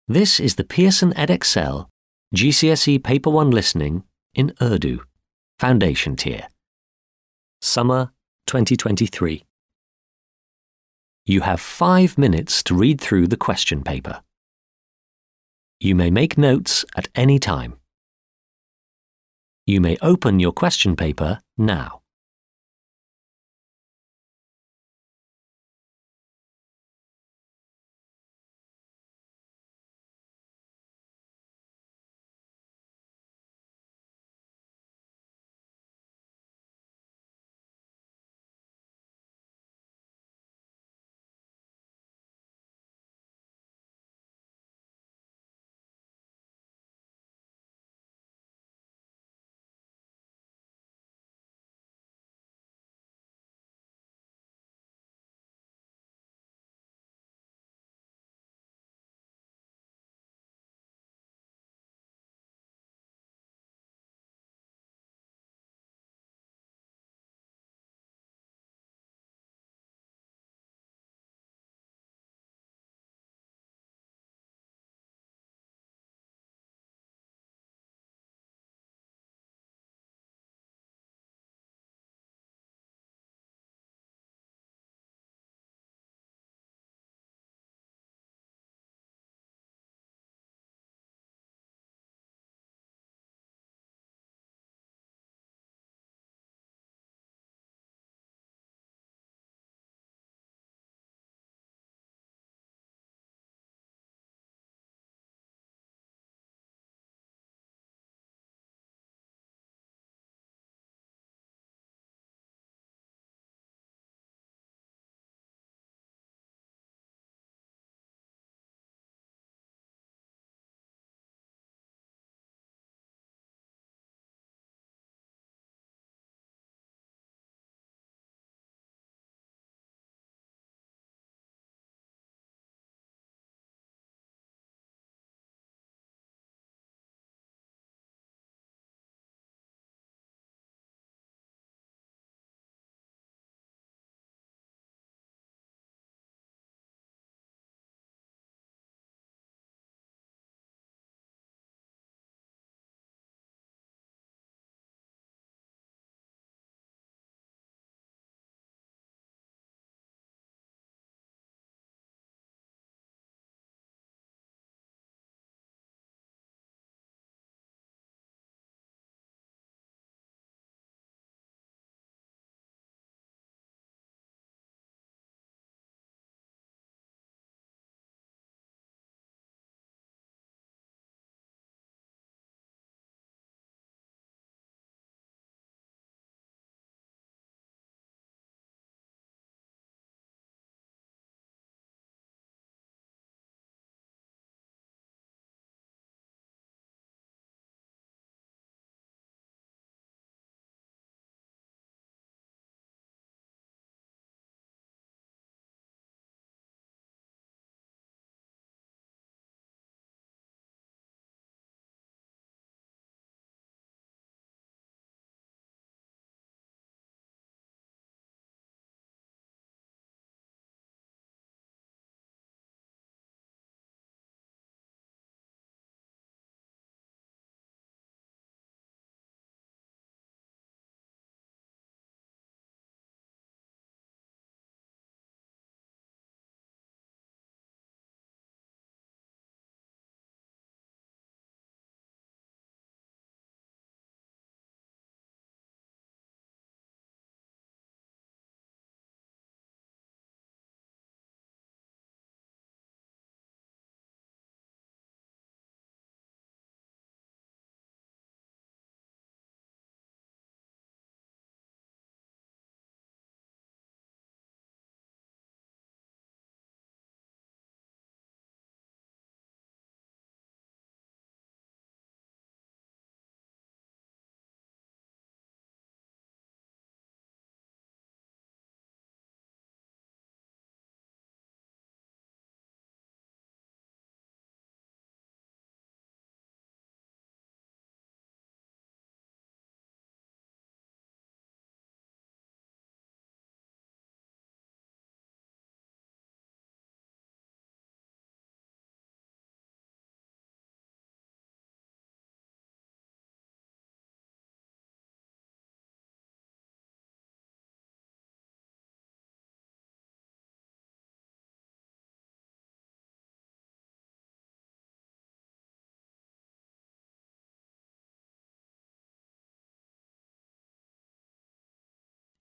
This is the Pearson Edexcel GCSE Paper 1 Listening in Urdu, Foundation Tier. Summer 2023. You have 5 minutes to read through the question paper. You may make notes at any time. You may open your question paper now.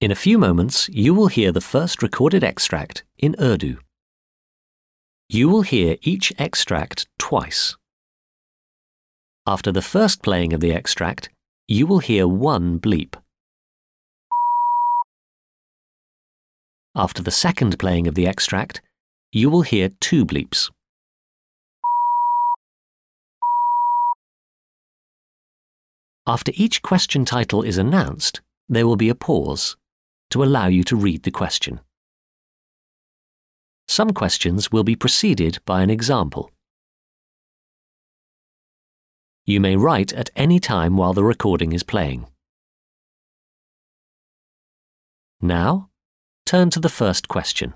In a few moments, you will hear the first recorded extract in Urdu. You will hear each extract twice. After the first playing of the extract, you will hear one bleep. After the second playing of the extract, you will hear two bleeps. After each question title is announced, there will be a pause to allow you to read the question. Some questions will be preceded by an example. You may write at any time while the recording is playing. Now, turn to the first question.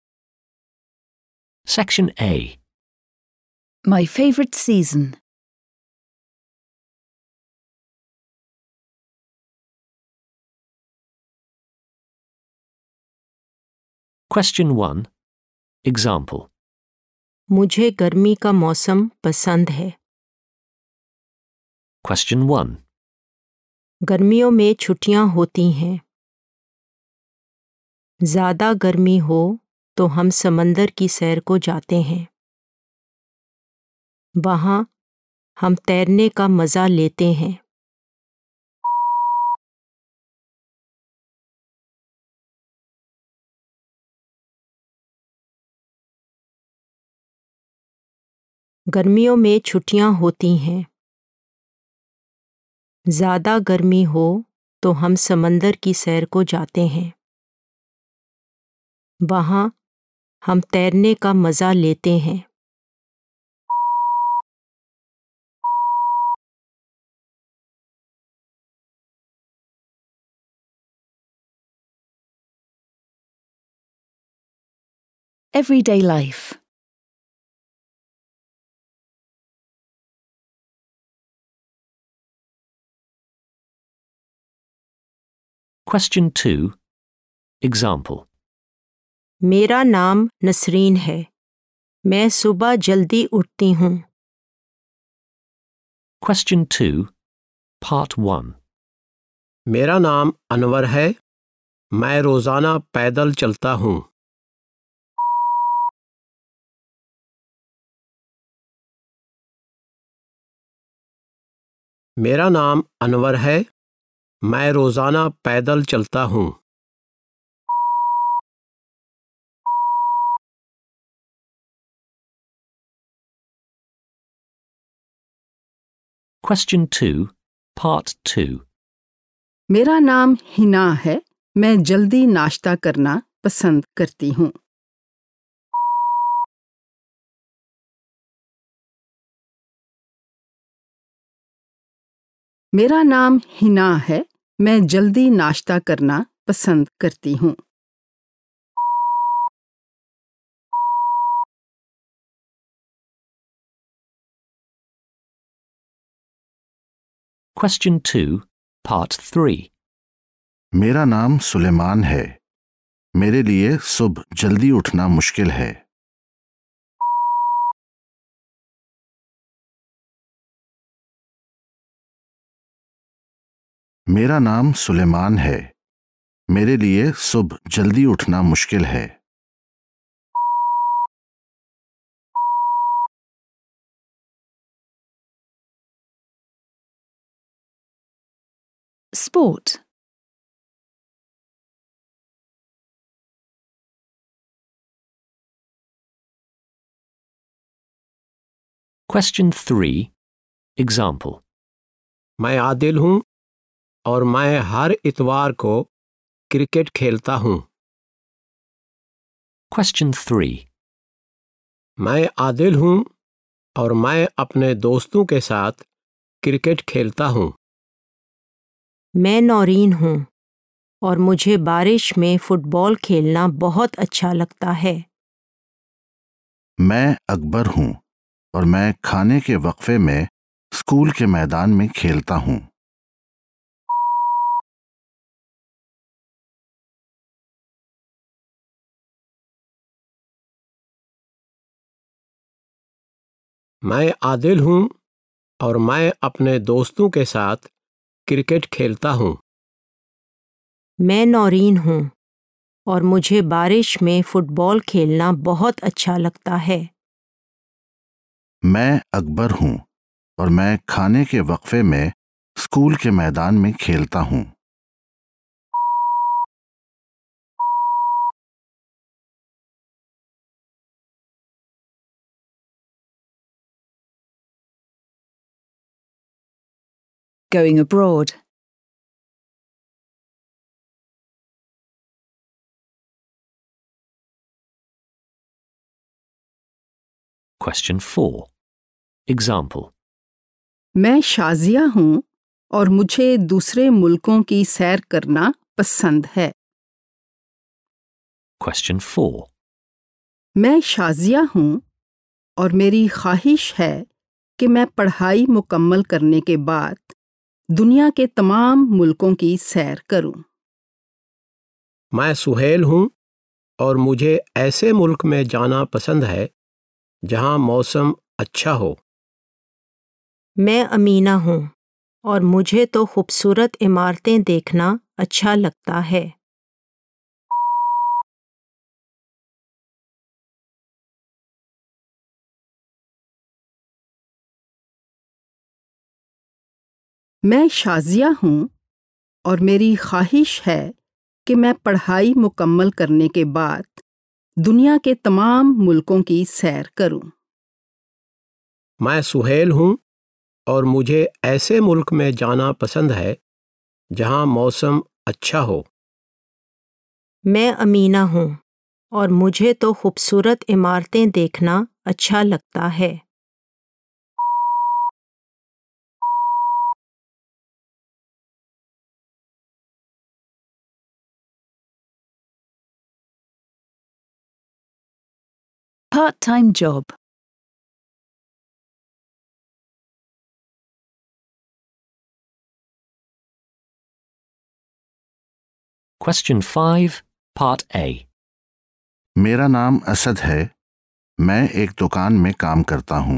Section A. My favorite season. Question 1. Example. मुझे गर्मी का मौसम पसंद है. Question 1. गर्मियों में छुट्टियां होती हैं. ज़्यादा गर्मी हो तो हम समंदर की सैर को जाते हैं. वहाँ हम तैरने का मज़ा लेते हैं. गर्मियों में छुट्टियां होती हैं. ज़्यादा गर्मी हो तो हम समंदर की सैर को जाते हैं. वहाँ हम तैरने का मज़ा लेते हैं. Everyday life. Question 2. Example. मेरा नाम नसरीन है. मैं सुबह जल्दी उठती हूँ. Question 2. Part 1. मेरा नाम अनवर है. मैं रोज़ाना पैदल चलता हूँ. मेरा नाम अनवर है. मैं रोज़ाना पैदल चलता हूँ. Question 2. Part 2. मेरा नाम हिना है. मैं जल्दी नाश्ता करना पसंद करती हूँ. मेरा नाम हिना है. मैं जल्दी नाश्ता करना पसंद करती हूँ. Question 2. Part 3. मेरा नाम सुलेमान है. मेरे लिए सुबह जल्दी उठना मुश्किल है. मेरा नाम सुलेमान है. मेरे लिए सुबह जल्दी उठना मुश्किल है. Sport. Question 3. Example. मैं आदिल हूँ और मैं हर इतवार को क्रिकेट खेलता हूँ. Question 3. मैं आदिल हूँ और मैं अपने दोस्तों के साथ क्रिकेट खेलता हूँ. मैं नौरीन हूँ और मुझे बारिश में फुटबॉल खेलना बहुत अच्छा लगता है. मैं अकबर हूँ और मैं खाने के वक्फे में स्कूल के मैदान में खेलता हूँ. मैं आदिल हूँ और मैं अपने दोस्तों के साथ क्रिकेट खेलता हूँ. میں نورین ہوں اور مجھے بارش میں فٹ بال کھیلنا بہت اچھا لگتا ہے۔ میں اکبر ہوں اور میں کھانے کے وقفے میں اسکول کے میدان میں کھیلتا ہوں۔ Going abroad. Question 4. Example. میں شازیہ ہوں اور مجھے دوسرے ملکوں کی سیر کرنا پسند ہے۔ Question 4. میں شازیہ ہوں اور میری خواہش ہے کہ میں پڑھائی مکمل کرنے کے بعد دنیا کے تمام ملکوں کی سیر کروں۔ میں سہیل ہوں اور مجھے ایسے ملک میں جانا پسند ہے جہاں موسم اچھا ہو۔ میں امینہ ہوں اور مجھے تو خوبصورت عمارتیں دیکھنا اچھا لگتا ہے۔ میں شازیہ ہوں اور میری خواہش ہے کہ میں پڑھائی مکمل کرنے کے بعد دنیا کے تمام ملکوں کی سیر کروں۔ میں سہیل ہوں اور مجھے ایسے ملک میں جانا پسند ہے جہاں موسم اچھا ہو۔ میں امینہ ہوں اور مجھے تو خوبصورت عمارتیں دیکھنا اچھا لگتا ہے۔ Part-time job. Question 5, Part A. میرا نام اسد ہے، میں ایک دکان میں کام کرتا ہوں۔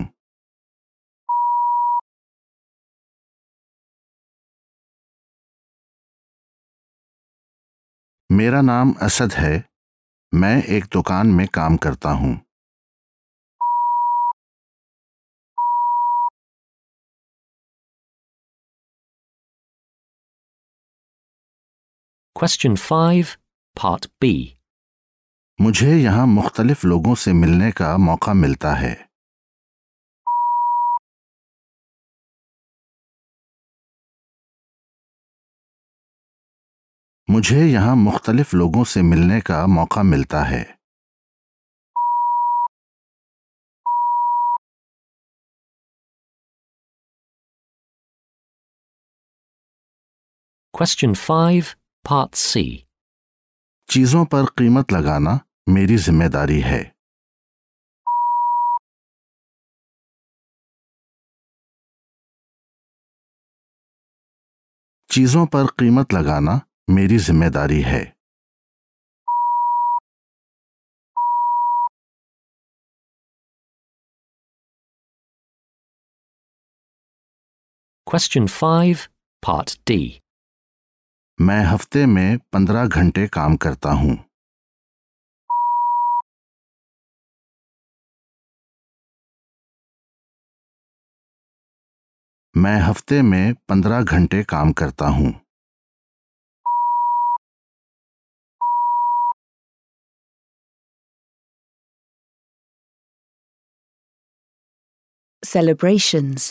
میرا نام اسد ہے، میں ایک دکان میں کام کرتا ہوں۔ Question 5, Part B. مجھے یہاں مختلف لوگوں سے ملنے کا موقع ملتا ہے۔ مجھے یہاں مختلف لوگوں سے ملنے کا موقع ملتا ہے۔ Question 5, Part C. چیزوں پر قیمت لگانا میری ذمہ داری ہے۔ چیزوں پر قیمت لگانا میری ذمہ داری ہے۔ Question 5, Part D. میں ہفتے میں 15 گھنٹے کام کرتا ہوں۔ میں ہفتے میں 15 گھنٹے کام کرتا ہوں۔ Celebrations.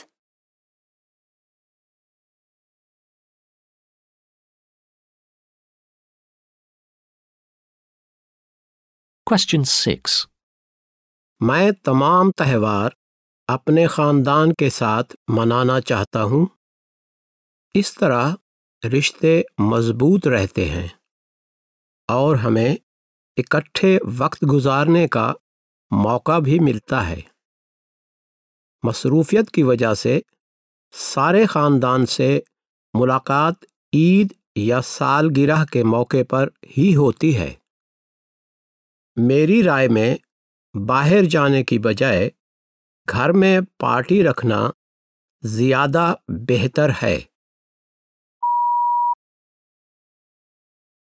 Question 6. میں تمام تہوار اپنے خاندان کے ساتھ منانا چاہتا ہوں۔ اس طرح رشتے مضبوط رہتے ہیں اور ہمیں اکٹھے وقت گزارنے کا موقع بھی ملتا ہے۔ مصروفیت کی وجہ سے سارے خاندان سے ملاقات عید یا سالگرہ کے موقع پر ہی ہوتی ہے۔ میری رائے میں باہر جانے کی بجائے گھر میں پارٹی رکھنا زیادہ بہتر ہے۔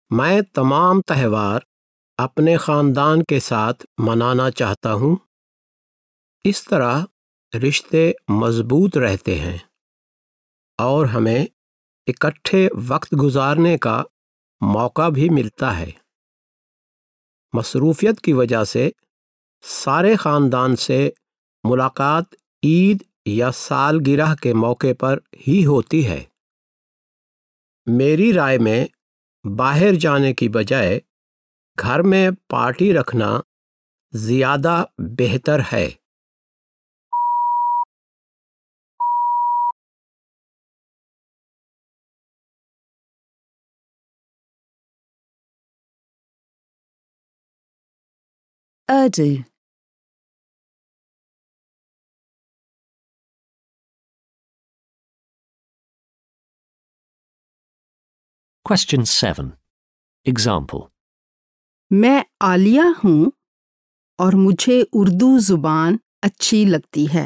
میں تمام تہوار اپنے خاندان کے ساتھ منانا چاہتا ہوں۔ اس طرح رشتے مضبوط رہتے ہیں اور ہمیں اکٹھے وقت گزارنے کا موقع بھی ملتا ہے۔ مصروفیت کی وجہ سے سارے خاندان سے ملاقات عید یا سالگرہ کے موقع پر ہی ہوتی ہے۔ میری رائے میں باہر جانے کی بجائے گھر میں پارٹی رکھنا زیادہ بہتر ہے۔ Urdu. Question 7. Example. میں عالیہ ہوں اور مجھے اردو زبان اچھی لگتی ہے۔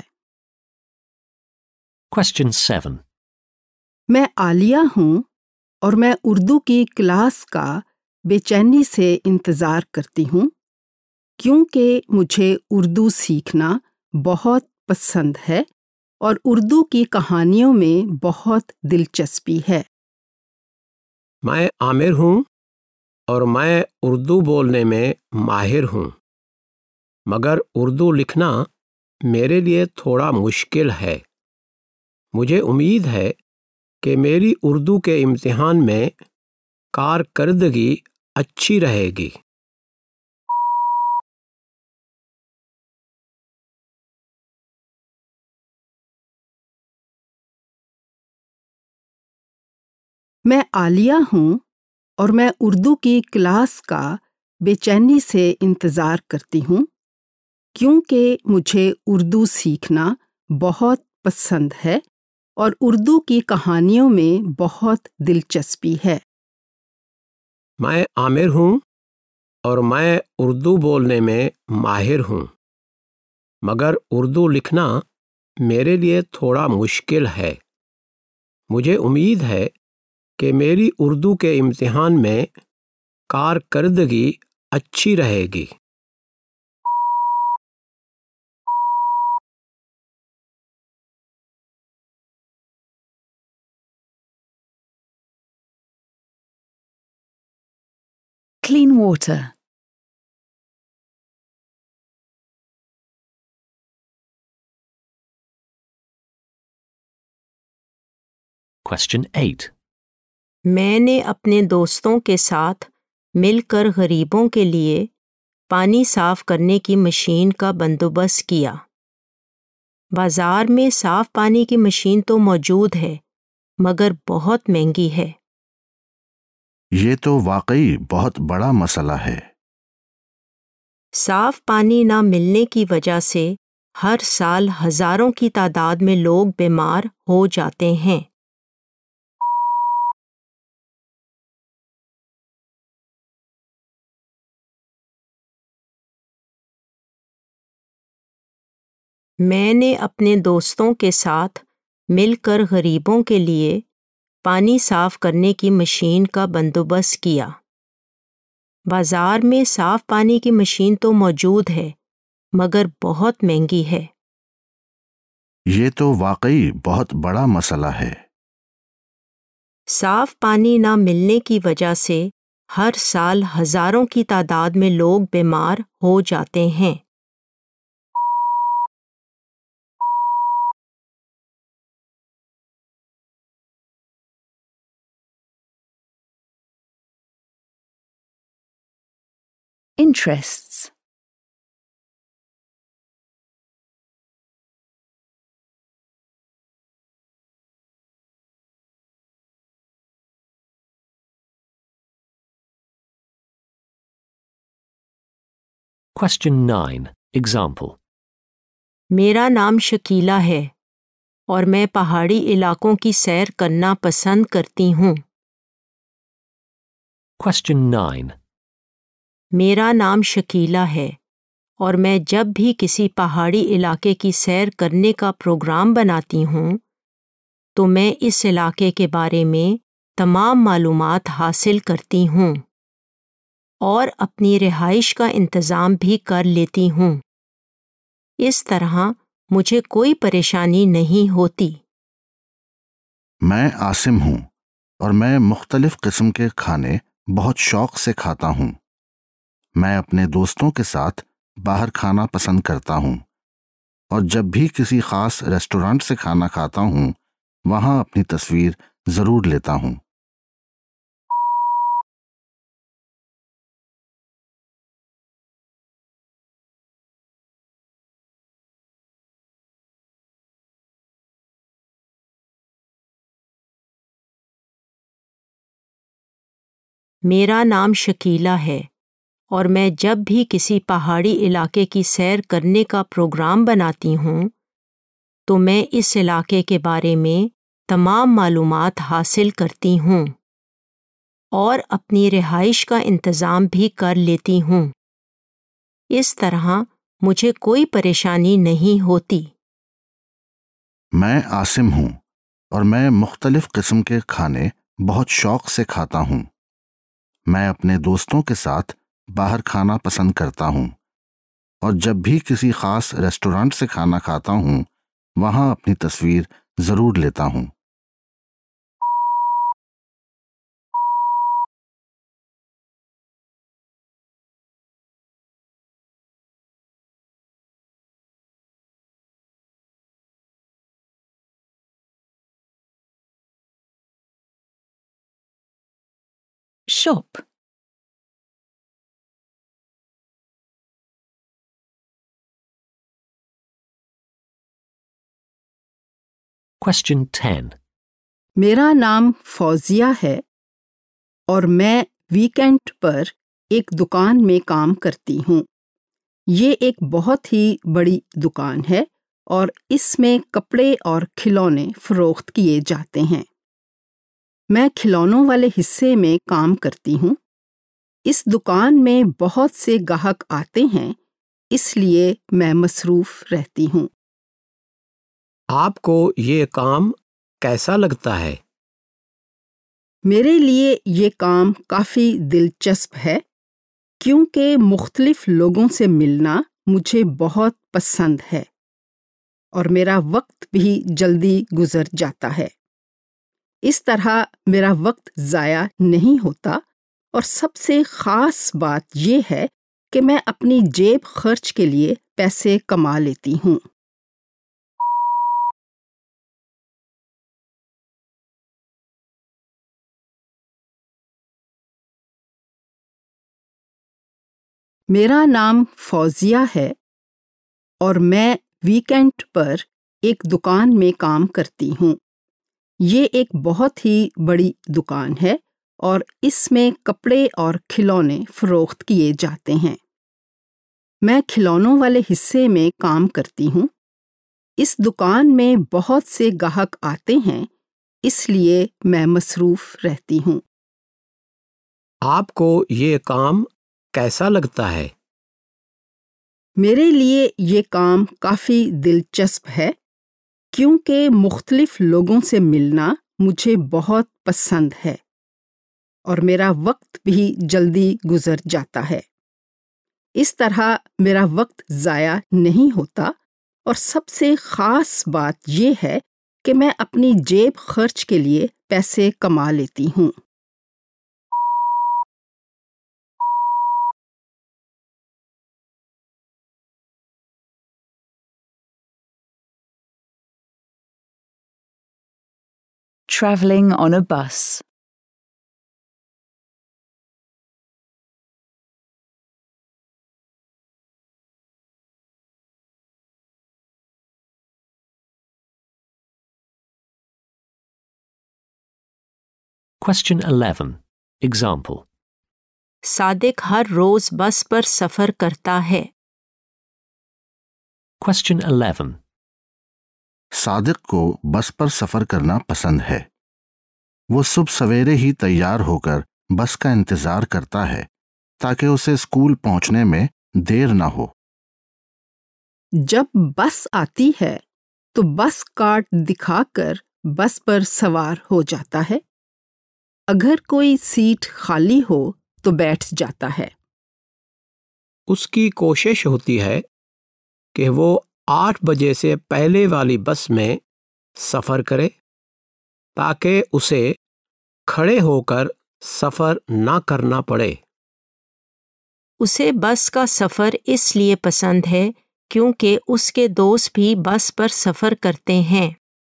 Question 7. میں عالیہ ہوں اور میں اردو کی کلاس کا بے چینی سے انتظار کرتی ہوں کیونکہ مجھے اردو سیکھنا بہت پسند ہے اور اردو کی کہانیوں میں بہت دلچسپی ہے۔ میں عامر ہوں اور میں اردو بولنے میں ماہر ہوں، مگر اردو لکھنا میرے لیے تھوڑا مشکل ہے۔ مجھے امید ہے کہ میری اردو کے امتحان میں کارکردگی اچھی رہے گی۔ میں عالیہ ہوں اور میں اردو کی کلاس کا بے چینی سے انتظار کرتی ہوں کیونکہ مجھے اردو سیکھنا بہت پسند ہے اور اردو کی کہانیوں میں بہت دلچسپی ہے۔ میں عامر ہوں اور میں اردو بولنے میں ماہر ہوں، مگر اردو لکھنا میرے لیے تھوڑا مشکل ہے۔ مجھے امید ہے کہ میری اردو کے امتحان میں کارکردگی اچھی رہے گی۔ Clean water. Question 8. میں نے اپنے دوستوں کے ساتھ مل کر غریبوں کے لیے پانی صاف کرنے کی مشین کا بندوبست کیا۔ بازار میں صاف پانی کی مشین تو موجود ہے مگر بہت مہنگی ہے۔ یہ تو واقعی بہت بڑا مسئلہ ہے۔ صاف پانی نہ ملنے کی وجہ سے ہر سال ہزاروں کی تعداد میں لوگ بیمار ہو جاتے ہیں۔ میں نے اپنے دوستوں کے ساتھ مل کر غریبوں کے لیے پانی صاف کرنے کی مشین کا بندوبست کیا۔ بازار میں صاف پانی کی مشین تو موجود ہے مگر بہت مہنگی ہے۔ یہ تو واقعی بہت بڑا مسئلہ ہے۔ صاف پانی نہ ملنے کی وجہ سے ہر سال ہزاروں کی تعداد میں لوگ بیمار ہو جاتے ہیں۔ Interests. Question 9. Example. میرا نام شکیلا ہے اور میں پہاڑی علاقوں کی سیر کرنا پسند کرتی ہوں۔ Question 9. میرا نام شکیلا ہے اور میں جب بھی کسی پہاڑی علاقے کی سیر کرنے کا پروگرام بناتی ہوں تو میں اس علاقے کے بارے میں تمام معلومات حاصل کرتی ہوں۔ اور اپنی رہائش کا انتظام بھی کر لیتی ہوں۔ اس طرح مجھے کوئی پریشانی نہیں ہوتی۔ میں عاصم ہوں اور میں مختلف قسم کے کھانے بہت شوق سے کھاتا ہوں۔ میں اپنے دوستوں کے ساتھ باہر کھانا پسند کرتا ہوں اور جب بھی کسی خاص ریسٹورانٹ سے کھانا کھاتا ہوں وہاں اپنی تصویر ضرور لیتا ہوں۔ میرا نام شکیلا ہے اور میں جب بھی کسی پہاڑی علاقے کی سیر کرنے کا پروگرام بناتی ہوں تو میں اس علاقے کے بارے میں تمام معلومات حاصل کرتی ہوں اور اپنی رہائش کا انتظام بھی کر لیتی ہوں۔ اس طرح مجھے کوئی پریشانی نہیں ہوتی۔ میں عاصم ہوں اور میں مختلف قسم کے کھانے بہت شوق سے کھاتا ہوں۔ میں اپنے دوستوں کے ساتھ باہر کھانا پسند کرتا ہوں اور جب بھی کسی خاص ریسٹورانٹ سے کھانا کھاتا ہوں وہاں اپنی تصویر ضرور لیتا ہوں۔ Shop. Question 10. میرا نام فوزیہ ہے اور میں ویکینڈ پر ایک دکان میں کام کرتی ہوں۔ یہ ایک بہت ہی بڑی دکان ہے اور اس میں کپڑے اور کھلونے فروخت کیے جاتے ہیں۔ میں کھلونوں والے حصے میں کام کرتی ہوں۔ اس دکان میں بہت سے گاہک آتے ہیں، اس لیے میں مصروف رہتی ہوں۔ آپ کو یہ کام کیسا لگتا ہے؟ میرے لیے یہ کام کافی دلچسپ ہے کیونکہ مختلف لوگوں سے ملنا مجھے بہت پسند ہے اور میرا وقت بھی جلدی گزر جاتا ہے۔ اس طرح میرا وقت ضائع نہیں ہوتا اور سب سے خاص بات یہ ہے کہ میں اپنی جیب خرچ کے لیے پیسے کما لیتی ہوں۔ میرا نام فوزیہ ہے اور میں ویکینڈ پر ایک دکان میں کام کرتی ہوں۔ یہ ایک بہت ہی بڑی دکان ہے اور اس میں کپڑے اور کھلونے فروخت کیے جاتے ہیں۔ میں کھلونوں والے حصے میں کام کرتی ہوں۔ اس دکان میں بہت سے گاہک آتے ہیں، اس لیے میں مصروف رہتی ہوں۔ آپ کو یہ کام کیسا لگتا ہے؟ میرے لیے یہ کام کافی دلچسپ ہے کیونکہ مختلف لوگوں سے ملنا مجھے بہت پسند ہے اور میرا وقت بھی جلدی گزر جاتا ہے۔ اس طرح میرا وقت ضائع نہیں ہوتا اور سب سے خاص بات یہ ہے کہ میں اپنی جیب خرچ کے لیے پیسے کما لیتی ہوں۔ Travelling on a bus. Question 11. Example. صادق ہر روز بس پر سفر کرتا ہے۔ Question 11. صادق کو بس پر سفر کرنا پسند ہے۔ وہ صبح سویرے ہی تیار ہو کر بس کا انتظار کرتا ہے تاکہ اسے اسکول پہنچنے میں دیر نہ ہو۔ جب بس آتی ہے تو بس کارڈ دکھا کر بس پر سوار ہو جاتا ہے۔ اگر کوئی سیٹ خالی ہو تو بیٹھ جاتا ہے۔ اس کی کوشش ہوتی ہے کہ وہ 8 بجے سے پہلے والی بس میں سفر کرے تاکہ اسے کھڑے ہو کر سفر نہ کرنا پڑے۔ اسے بس کا سفر اس لیے پسند ہے کیونکہ اس کے دوست بھی بس پر سفر کرتے ہیں۔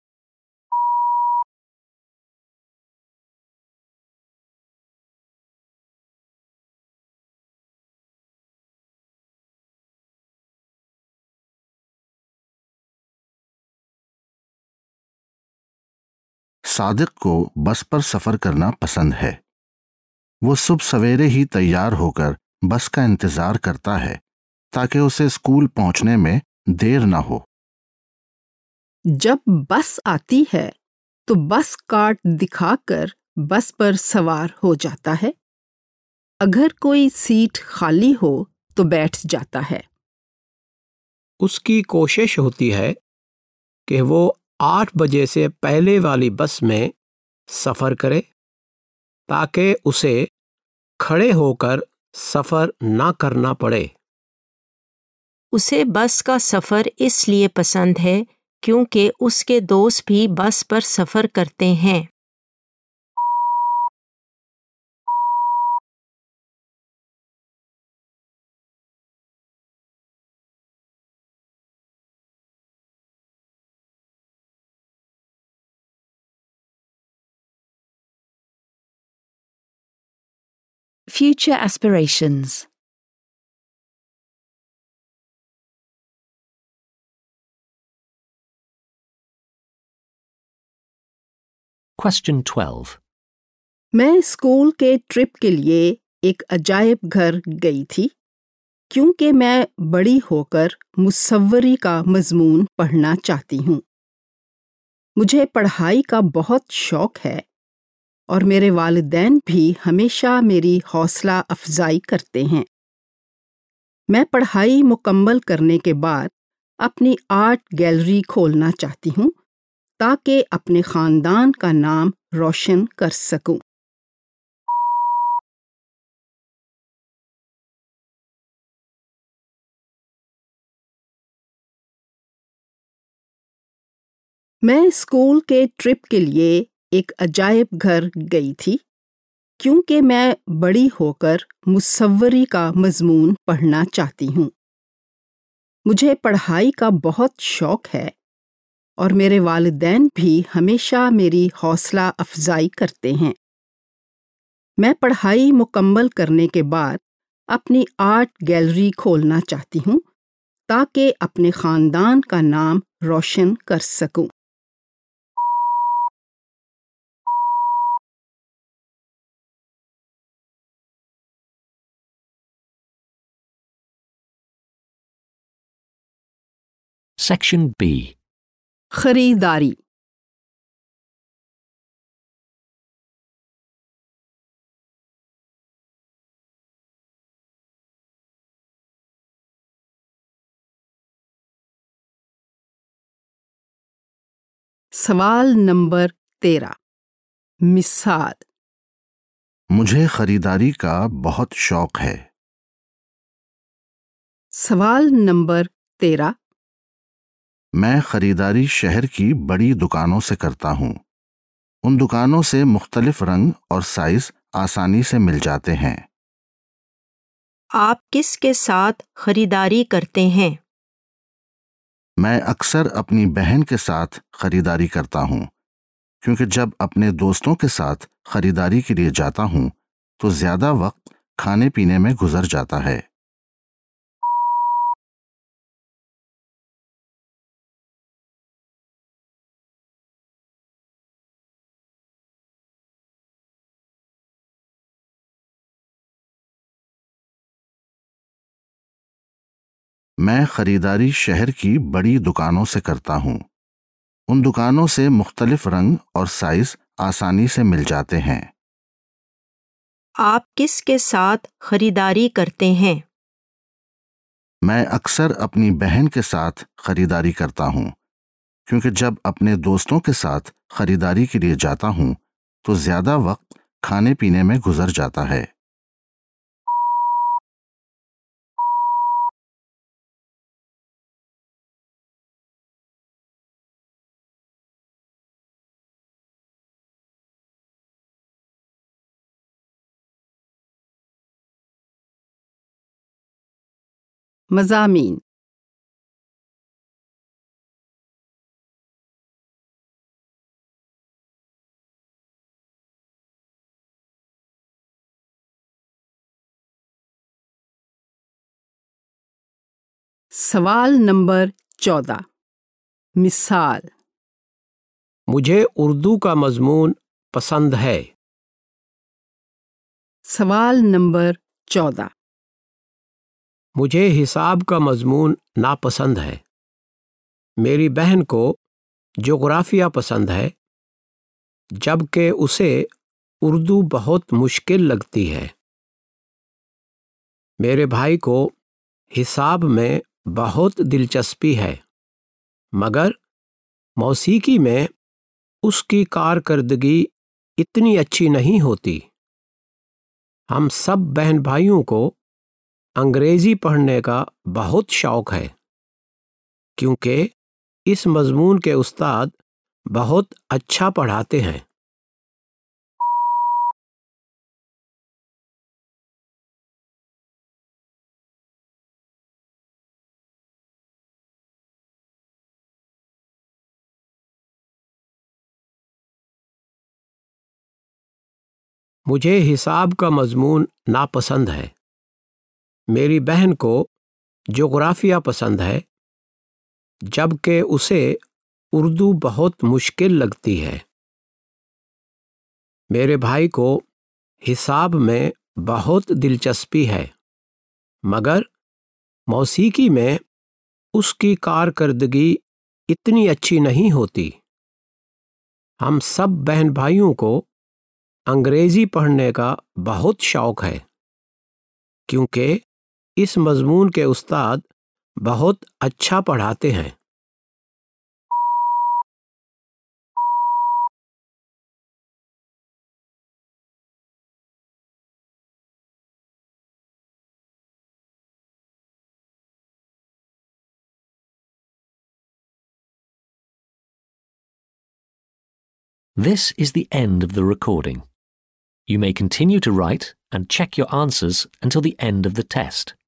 صادق کو بس پر سفر کرنا پسند ہے۔ وہ صبح سویرے ہی تیار ہو کر بس کا انتظار کرتا ہے تاکہ اسے اسکول پہنچنے میں دیر نہ ہو۔ جب بس آتی ہے تو بس کارڈ دکھا کر بس پر سوار ہو جاتا ہے۔ اگر کوئی سیٹ خالی ہو تو بیٹھ جاتا ہے۔ اس کی کوشش ہوتی ہے کہ وہ 8 بجے سے پہلے والی بس میں سفر کرے تاکہ اسے کھڑے ہو کر سفر نہ کرنا پڑے۔ اسے بس کا سفر اس لیے پسند ہے کیونکہ اس کے دوست بھی بس پر سفر کرتے ہیں۔ Future aspirations. Question 12. میں اسکول کے ٹرپ کے لیے ایک عجائب گھر گئی تھی کیونکہ میں بڑی ہو کر مصوری کا مضمون پڑھنا چاہتی ہوں۔ مجھے پڑھائی کا بہت شوق ہے اور میرے والدین بھی ہمیشہ میری حوصلہ افزائی کرتے ہیں۔ میں پڑھائی مکمل کرنے کے بعد اپنی آرٹ گیلری کھولنا چاہتی ہوں تاکہ اپنے خاندان کا نام روشن کر سکوں۔ میں اسکول کے ٹرپ کے لیے ایک عجائب گھر گئی تھی کیونکہ میں بڑی ہو کر مصوری کا مضمون پڑھنا چاہتی ہوں۔ مجھے پڑھائی کا بہت شوق ہے اور میرے والدین بھی ہمیشہ میری حوصلہ افزائی کرتے ہیں۔ میں پڑھائی مکمل کرنے کے بعد اپنی آرٹ گیلری کھولنا چاہتی ہوں تاکہ اپنے خاندان کا نام روشن کر سکوں۔ Section B. خریداری۔ سوال نمبر 13۔ مثال۔ مجھے خریداری کا بہت شوق ہے۔ سوال نمبر 13۔ میں خریداری شہر کی بڑی دکانوں سے کرتا ہوں۔ ان دکانوں سے مختلف رنگ اور سائز آسانی سے مل جاتے ہیں۔ آپ کس کے ساتھ خریداری کرتے ہیں؟ میں اکثر اپنی بہن کے ساتھ خریداری کرتا ہوں کیونکہ جب اپنے دوستوں کے ساتھ خریداری کے لیے جاتا ہوں تو زیادہ وقت کھانے پینے میں گزر جاتا ہے۔ میں خریداری شہر کی بڑی دکانوں سے کرتا ہوں۔ ان دکانوں سے مختلف رنگ اور سائز آسانی سے مل جاتے ہیں۔ آپ کس کے ساتھ خریداری کرتے ہیں؟ میں اکثر اپنی بہن کے ساتھ خریداری کرتا ہوں کیونکہ جب اپنے دوستوں کے ساتھ خریداری کے لیے جاتا ہوں تو زیادہ وقت کھانے پینے میں گزر جاتا ہے۔ مضامین سوال نمبر 14 مثال مجھے اردو کا مضمون پسند ہے۔ سوال نمبر 14 مجھے حساب کا مضمون ناپسند ہے۔ میری بہن کو جغرافیہ پسند ہے جبکہ اسے اردو بہت مشکل لگتی ہے۔ میرے بھائی کو حساب میں بہت دلچسپی ہے مگر موسیقی میں اس کی کارکردگی اتنی اچھی نہیں ہوتی۔ ہم سب بہن بھائیوں کو انگریزی پڑھنے کا بہت شوق ہے کیونکہ اس مضمون کے استاد بہت اچھا پڑھاتے ہیں۔ مجھے حساب کا مضمون ناپسند ہے۔ میری بہن کو جغرافیہ پسند ہے جبکہ اسے اردو بہت مشکل لگتی ہے۔ میرے بھائی کو حساب میں بہت دلچسپی ہے مگر موسیقی میں اس کی کارکردگی اتنی اچھی نہیں ہوتی۔ ہم سب بہن بھائیوں کو انگریزی پڑھنے کا بہت شوق ہے کیونکہ اس مضمون کے استاد بہت اچھا پڑھاتے ہیں۔ This is the end of the recording. You may continue to write and check your answers until the end of the test.